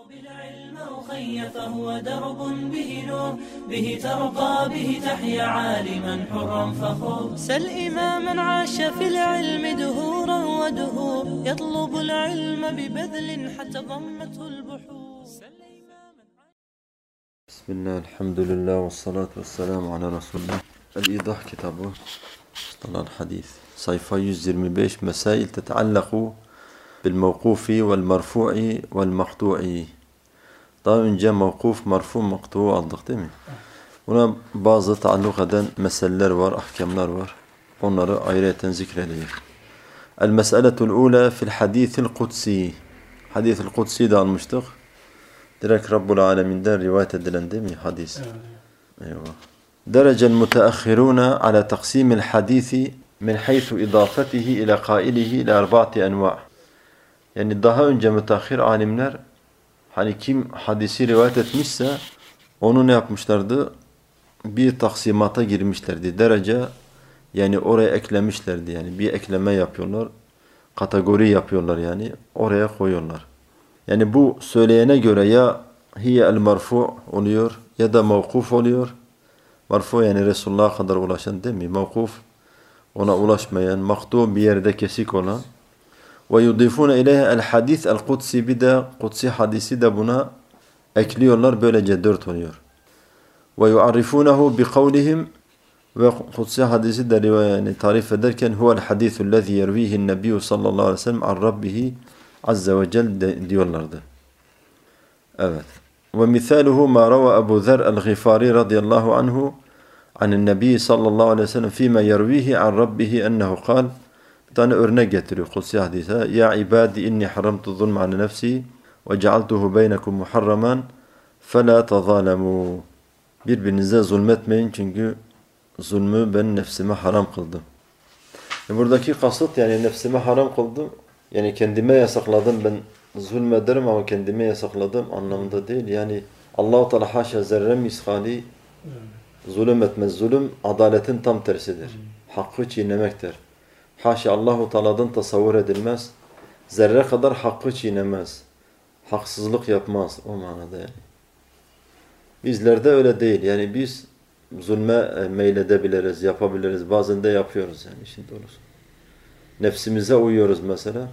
بالعلم أخي فهو درب به نور به ترقى به تحيا عالما حرا فخور سل إماما عاش في العلم دهورا ودهور يطلب العلم ببذل حتى ضمته البحور بسم الله الحمد لله والصلاة والسلام على رسول الله. الإيضاح kitabı مصطلح الحديث sayfa 125 مسائل تتعلق بالموقوف والمرفوع والمقطوع. Daha önce mevkuf, marfu, maktuğu aldık değil mi? Buna bazı taalluk eden meseleler var, ahkamlar var. Onları ayrıyeten zikredeyim. El-mes'eletul ula fil hadithil kudsi. Hadithil kudsi de almıştık. Direkt Rabbul Alemin'den rivayet edilen değil mi hadis? Eyvah. Derecel müteahhiruna ala taksimil hadisi min haythu idafetihi ila kailihi ila arba'ati enva'. Yani daha önce müteahhir alimler hani kim hadisi rivayet etmişse onu ne yapmışlardı? Bir taksimata girmişlerdi. Derece yani oraya eklemişlerdi. Yani bir ekleme yapıyorlar. Kategori yapıyorlar yani. Oraya koyuyorlar. Yani bu söyleyene göre ya hiye el marfu oluyor ya da mevkuf oluyor. Marfu yani Resulullah'a kadar ulaşan değil mi? Mevkuf ona ulaşmayan, maktu bir yerde kesik olan. Ve yudifune ileyhe el hadis el kudsi, bir de kudsi hadisi de buna ekliyorlar. Böylece 4 oluyor. Ve yuarrifunehu bi kavlihim, ve kudsi hadisi de yani tarif ederken huvel hadisul lezi yervihin nebiyyü sallallahu aleyhi ve sellem an rabbihi azze ve celle diyorlardı. Evet. Ve misaluhu ma rava Ebu Zer el-Ghifari radıyallahu anhu anin nebi sallallahu aleyhi ve sellem fîme yervihi an rabbihi ennehu kal. Bir tane örnek getiriyor kudsi hadise. Ya ibadi inni haramtu zulme an nefsi ve cealtuhu beynekum muharraman fela tazalemu. Birbirinize zulmetmeyin çünkü zulmü ben nefsime haram kıldım. Buradaki kasıt yani nefsime haram kıldım. Yani kendime yasakladım, ben zulmederim ama kendime yasakladım anlamında değil. Yani Allah-u Teala haşa zerre miskali zulüm etmez. Zulüm adaletin tam tersidir. Hakkı çiğnemektir. Haşa Allah-u Teala'dan tasavvur edilmez. Zerre kadar hakkı çiğnemez. Haksızlık yapmaz o manada yani. Bizlerde öyle değil. Yani biz zulme meyledebiliriz, yapabiliriz. Bazen de yapıyoruz yani işin doğrusu. Nefsimize uyuyoruz mesela.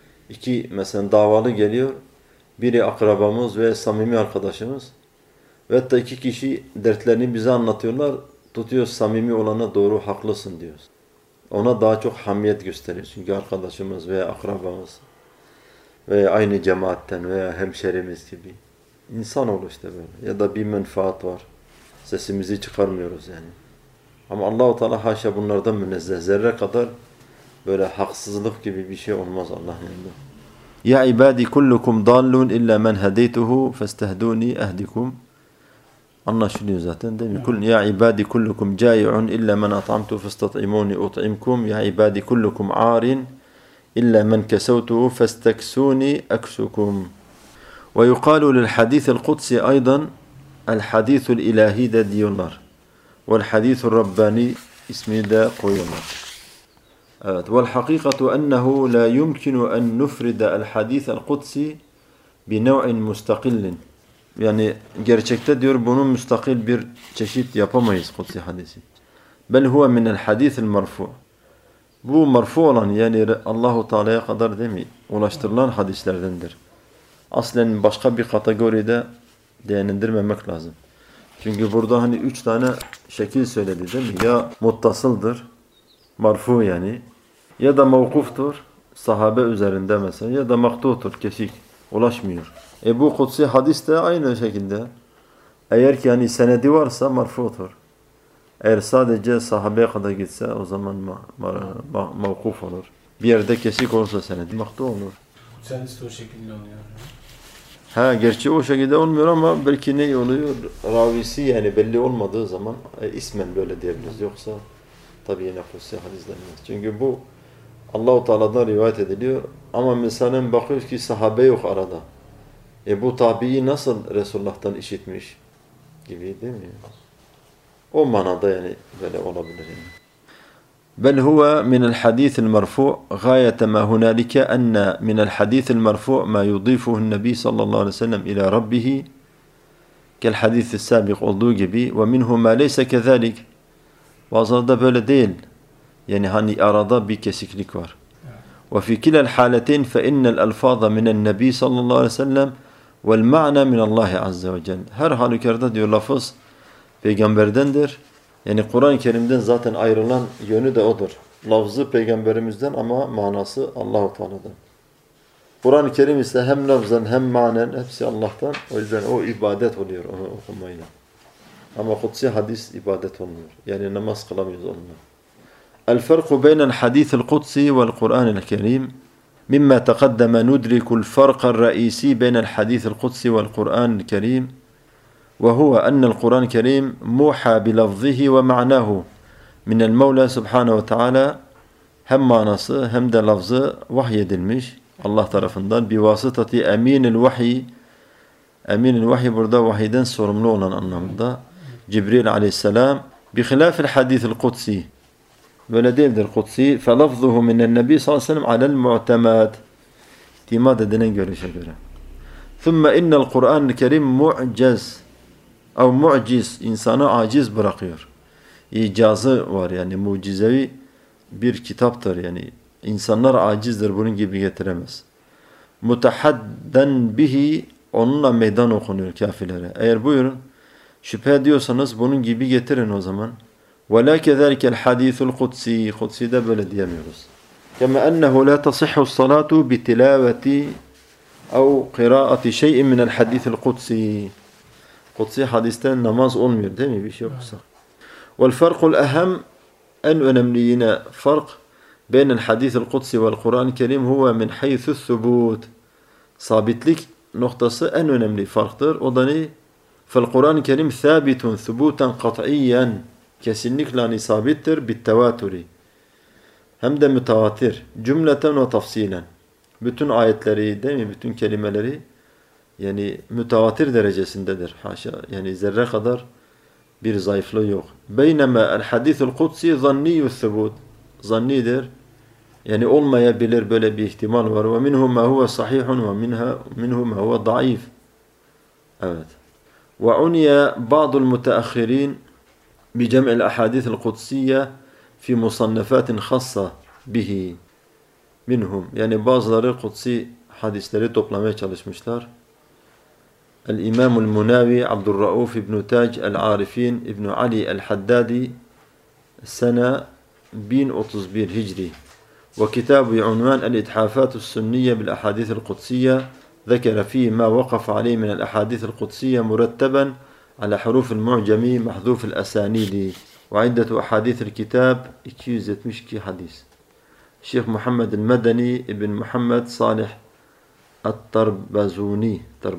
Mesela davalı geliyor. Biri akrabamız ve samimi arkadaşımız. Ve hatta 2 kişi dertlerini bize anlatıyorlar. Tutuyoruz samimi olana doğru haklısın diyoruz. Ona daha çok hamiyet gösteriyoruz. Çünkü arkadaşımız veya akrabamız veya aynı cemaatten veya hemşerimiz gibi. İnsanoğlu işte böyle. Ya da bir menfaat var. Sesimizi çıkarmıyoruz yani. Ama Allah-u Teala haşa bunlardan münezzeh. Zerre kadar böyle haksızlık gibi bir şey olmaz Allah'ın yanında. Ya ibadi kullukum dallun illa men hedeytuhu festehduni ehdikum. Anlaşılıyor zaten değil mi? Ya ibadi kullukum cai'un illa men at'amtu festat'imuni ut'imkum. Ya ibadi kullukum arin illa men kesevtuhu festeksuni eksukum. Ve yuqalu lil hadithil kudsi aydan el hadithul ilahi de diyorlar. Vel hadithul rabbani ismini de koyuyorlar. Evet. Vel hakikatu ennehu la yumkinu en nufrida el hadith el kudsi bi nev'in mustakillin. Yani gerçekte diyor bunun müstakil bir çeşit yapamayız kudsi hadisi. Bel huve minel hadith el marfu. Bu marfu olan yani Allahu Teala'ya kadar değil mi? Ulaştırılan hadislerdendir. Aslen başka bir kategoride değerlendirmemek lazım. Çünkü burada hani 3 tane şekil söyledi değil mi? Ya muttasıldır, marfu yani. Ya da mevkuftur, sahabe üzerinde mesela. Ya da maktutur, kesik, ulaşmıyor. Bu kutsi hadis de aynı şekilde. Eğer ki yani senedi varsa marfutur. Eğer sadece sahabeye kadar gitse o zaman mevkuf olur. Bir yerde kesik olursa senedi maktu olur. Kutsi hadis de o şekilde oluyor. Gerçi o şekilde olmuyor ama belki ne oluyor? Ravisi yani belli olmadığı zaman ismen böyle diyebiliriz. Yoksa tabii yine kutsi hadis denmez. Çünkü bu Allah-u Teala'dan rivayet ediliyor ama mesela bakıyoruz ki sahabe yok arada. Bu tabi'i nasıl Resulullah'tan işitmiş gibi değil mi? O manada yani böyle olabilir yani. بل هو من الحديث المرفوع غاية ما هنالك أن من الحديث المرفوع ما يضيفه النبي صلى الله عليه وسلم إلى ربه كالحديث السابق olduğu gibi ومنه ما ليس كذلك. Bazıları da böyle değil. Yani hani arada bir kesiklik var. وفي كلا الحالتين فإن الألفاظ من النبي صلى الله عليه وسلم والمعنى من الله عز وجل. Her halükarda diyor lafız peygamberdendir. Yani Kur'an-ı Kerim'den zaten ayrılan yönü de odur. Lafzı peygamberimizden ama manası Allah-u Teala'dan. Kur'an-ı Kerim ise hem lafzan hem manen hepsi Allah'tan. O yüzden o ibadet oluyor onu okumayla. Ama kutsi hadis ibadet olmuyor. Yani namaz kılamıyoruz onunla. الفرق بين الحديث القدسي والقرآن الكريم مما تقدم ندرك الفرق الرئيسي بين الحديث القدسي والقرآن الكريم وهو أن القرآن الكريم موحى بلفظه ومعناه من المولى سبحانه وتعالى hem manası hem de lafzı vahyedilmiş Allah tarafından bivasıtati eminil vahiy. Eminil vahiy burada vahiyden sorumlu olan anlamında. Cibril aleyhisselam bihilafil hadithil kutsi. Böyle değildir kutsi. Felafzuhu minen nebi sallallahu aleyhi ve sellem alel mu'temad. İtimad edilen görüşe göre. Thumma innel Kur'an-ı Kerim mu'cez. Av mu'ciz. İnsanı aciz bırakıyor. İcazı var yani mucizevi bir kitaptır yani. İnsanlar acizdir bunun gibi getiremez. Mutahadden bihi. Onunla meydan okunuyor kafirlere. Eğer buyurun şüphe ediyorsanız bunun gibi getirin o zaman. وَلَا كَذَلِكَ الْحَدِيثُ الْقُدْسِي Kutsi'de böyle diyemiyoruz. كَمَا أَنَّهُ لَا تَصِحُّ الصَّلَاةُ بِتِلَاوَةِ اَوْ قِرَاءَةِ شَيْءٍ مِنَ الْحَدِيثِ الْقُدْسِي Kutsi hadiste namaz olmuyor değil mi? Bir şey yoksa. وَالْفَرْقُ الْأَهَمْ En önemli yine fark بين الحديث القدسي والقرآن الكريم هو من حيث الثبوت. Sabitlik noktası en önemli farktır. O da ne? فَالْقُرْآنِ الكريم ثَابِتٌ ثُبُوتًا قَطْعِيًّا Kesinlikle sabittir bittevaturi. Hem de mütevatir. Cümleten ve tafsilen. Bütün ayetleri değil mi? Bütün kelimeleri yani mütevatir derecesindedir. Haşa. Yani zerre kadar bir zayıflığı yok. Beynema el-hadithul kutsi zanniyyü thubut. Zannidir. Yani olmayabilir böyle bir ihtimal var. Ve minhu ma huve sahihun ve minhu ma huve daif. Evet. Ve uniye ba'dul müteahhirin بجمع الأحاديث القدسية في مصنفات خاصة به منهم. Yani bazıları kutsi hadisleri toplamaya çalışmışlar. El-İmam el-Munavi Abdurrauf İbn Tac el-Arifin İbn Ali el-Haddadi sene 1031 Hicri ve kitabı unvan el-İthafat el-Sünniye bil-Ahadith el-Kudsiyye ذكر فيه ما وقف عليه من الأحاديث القدسية مرتبا على حروف المعجمي محذوف الأسانيد وعدة أحاديث الكتاب 272 حديث. الشيخ محمد المدني ابن محمد صالح الطربزوني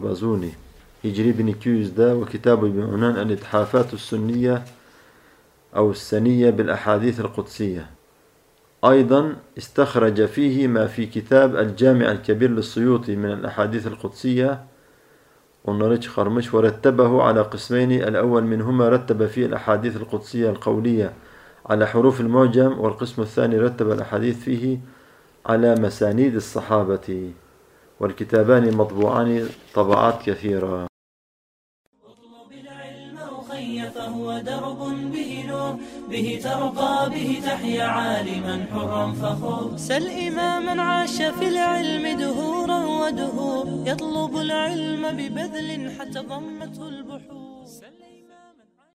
هجري بن 200 وكتابه بعنوان الإتحافات السنية أو السنية بالأحاديث القدسية. أيضا استخرج فيه ما في كتاب الجامع الكبير للسيوطي من الأحاديث القدسية onları çıkarmış ve rettebehu ala kısmeyni el-evvel minhuma rettebe fi'l ahadith el-kudsiyye el-kavliyye ala huruf el-mu'cam ve'l kısmu thani rettebe el-ahadith fihi ala mesanid es-sahabeti ve'l kitabani matbu'ani tabaat kethira. فهو درب به نور به ترقى به تحيا عالما حرا فخور سل إماما عاش في العلم دهورا ودهور يطلب العلم ببذل حتى ضمته البحور